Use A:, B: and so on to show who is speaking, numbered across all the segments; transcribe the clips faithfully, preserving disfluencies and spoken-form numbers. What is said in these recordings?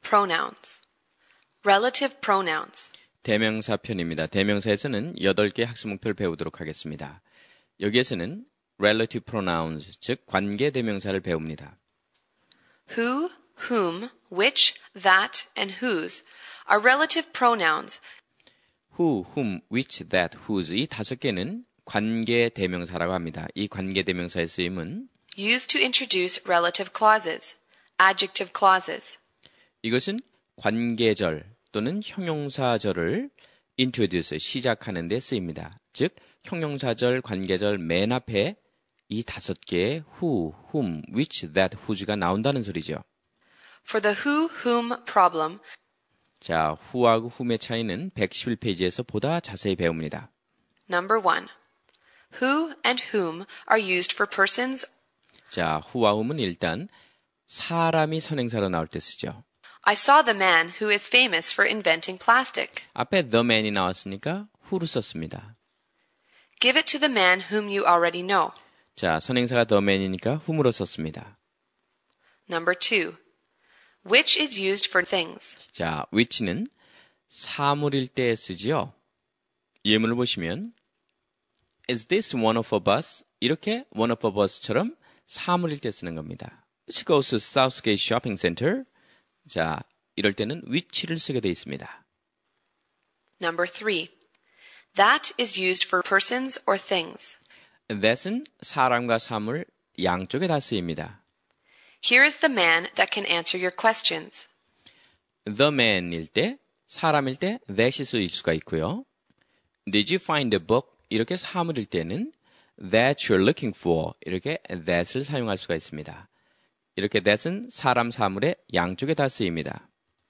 A: pronouns. Relative pronouns.
B: 대명사 편입니다. 대명사에서는 여덟 개 학습 목표를 배우도록 하겠습니다. 여기에서는 relative pronouns, 즉 관계 대명사를 배웁니다.
A: Who, whom, which, that, and whose are relative pronouns.
B: who, whom, which, that, whose 이 다섯 개는 관계 대명사라고 합니다. 이 관계 대명사의 쓰임은
A: used to introduce relative clauses, adjective clauses.
B: 이것은 관계절 또는 형용사절을 introduce, 시작하는 데 쓰입니다. 즉 형용사절, 관계절 맨 앞에 이 다섯 개의 who, whom, which, that, whose가 나온다는 소리죠.
A: For the who, whom problem,
B: 자, who하고 whom의 차이는 백십일 페이지에서 보다 자세히 배웁니다.
A: Number one. Who and whom are used for persons.
B: 자, who와 whom은 일단 사람이 선행사로 나올 때 쓰죠.
A: I saw the man who is famous for inventing plastic.
B: 앞에 the man이 나왔으니까 who로 썼습니다.
A: Give it to the man whom you already know.
B: 자, 선행사가 the man이니까 whom으로 썼습니다.
A: Number two. Which is used for things.
B: 자, which는 사물일 때 쓰지요. 예문을 보시면 Is this one of a bus? 이렇게 one of a bus처럼 사물일 때 쓰는 겁니다. Which goes to Southgate Shopping Center. 자, 이럴 때는 which를 쓰게 되어 있습니다.
A: Number three. That is used for persons or things.
B: That은 사람과 사물 양쪽에 다 쓰입니다.
A: Here is the man that can answer your questions.
B: The man일 때, 사람일 때 that이 쓰일 수가 있고요. Did you find the book? 이렇게 사물일 때는 that you're looking for 이렇게 that을 사용할 수가 있습니다. 이렇게 that은 사람 사물의 양쪽에 다 쓰입니다.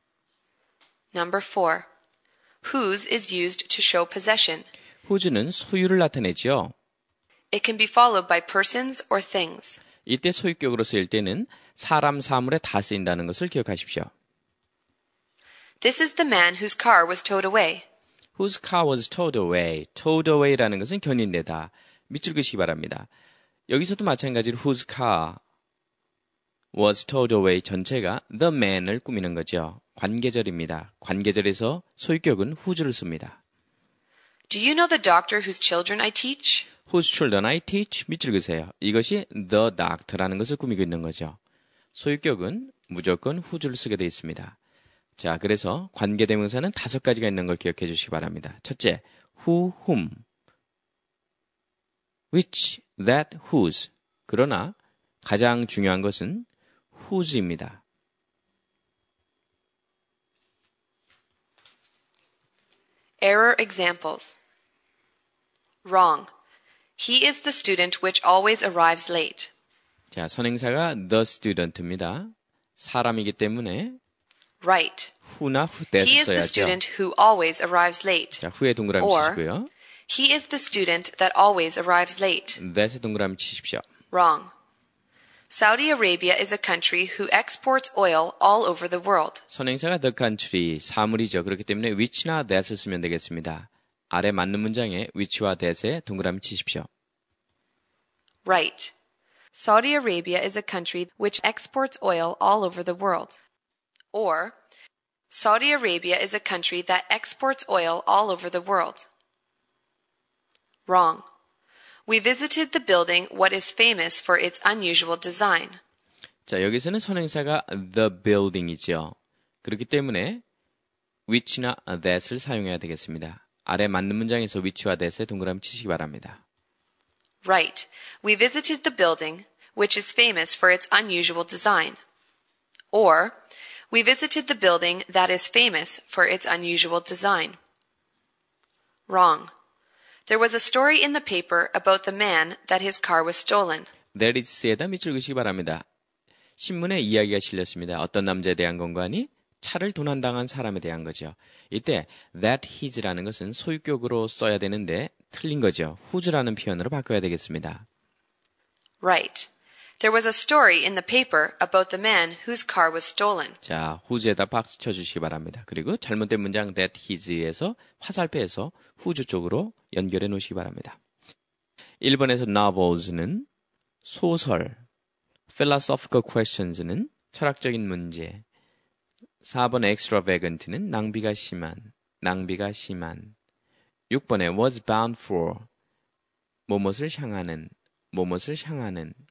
A: Number four. Whose is used to show possession.
B: whose는 소유를 나타내죠.
A: It can be followed by persons or things.
B: 이때 소유격으로 쓰일 때는 사람 사물에 다 쓰인다는 것을 기억하십시오.
A: This is the man whose car was towed away.
B: Whose car was towed away. towed away라는 것은 견인되다. 밑줄 그시기 바랍니다. 여기서도 마찬가지로 whose car was towed away 전체가 the man을 꾸미는 거죠. 관계절입니다. 관계절에서 소유격은 whose를 씁니다.
A: Do you know the doctor whose children I teach?
B: Whose children I teach. 밑줄 그세요. 이것이 the doctor라는 것을 꾸미고 있는 거죠. 소유격은 무조건 whose를 쓰게 되어 있습니다. 자, 그래서 관계대명사는 다섯 가지가 있는 걸 기억해 주시기 바랍니다. 첫째, who, whom, which, that, whose. 그러나 가장 중요한 것은 whose입니다.
A: Error examples. Wrong. He is the student which always arrives late.
B: 자, 선행사가 the student입니다. 사람이기 때문에
A: Right.
B: who나 who that을
A: He is the
B: 써야죠.
A: student who always arrives late.
B: 자, who에 동그라미
A: Or,
B: 치시고요.
A: He is the student that always arrives late.
B: that에 동그라미 치십시오.
A: Wrong. Saudi Arabia is a country who exports oil all over the world.
B: 선행사가 the country, 사물이죠. 그렇기 때문에 which나 that을 쓰면 되겠습니다. 아래 맞는 문장에 which와 that에 동그라미 치십시오.
A: Right. Saudi Arabia is a country which exports oil all over the world. Or, Saudi Arabia is a country that exports oil all over the world. Wrong. We visited the building what is famous for its unusual design.
B: 자, 여기서는 선행사가 the building이죠. 그렇기 때문에 which나 that을 사용해야 되겠습니다. 아래 맞는 문장에서 which와 that에 동그라미 치시기 바랍니다.
A: Right. We visited the building which is famous for its unusual design. Or, we visited the building that is famous for its unusual design. Wrong. There was a story in the paper about the man that his car was stolen.
B: There is에다 밑줄 그시기 바랍니다. 신문에 이야기가 실렸습니다. 어떤 남자에 대한 건가니 차를 도난당한 사람에 대한 거죠. 이때 that his라는 것은 소유격으로 써야 되는데 틀린 거죠. whose라는 표현으로 바꿔야 되겠습니다.
A: Right. There was a story in the paper about the man whose car was stolen.
B: 자, whose에다 박수 쳐주시기 바랍니다. 그리고 잘못된 문장 that his에서 화살표에서 whose 쪽으로 연결해 놓으시기 바랍니다. 일 번에서 novels는 소설, philosophical questions는 철학적인 문제, 사 번 extravagant는 낭비가 심한, 낭비가 심한. 육 번에 was bound for, 뭐뭇을 향하는, 뭐뭇을 향하는.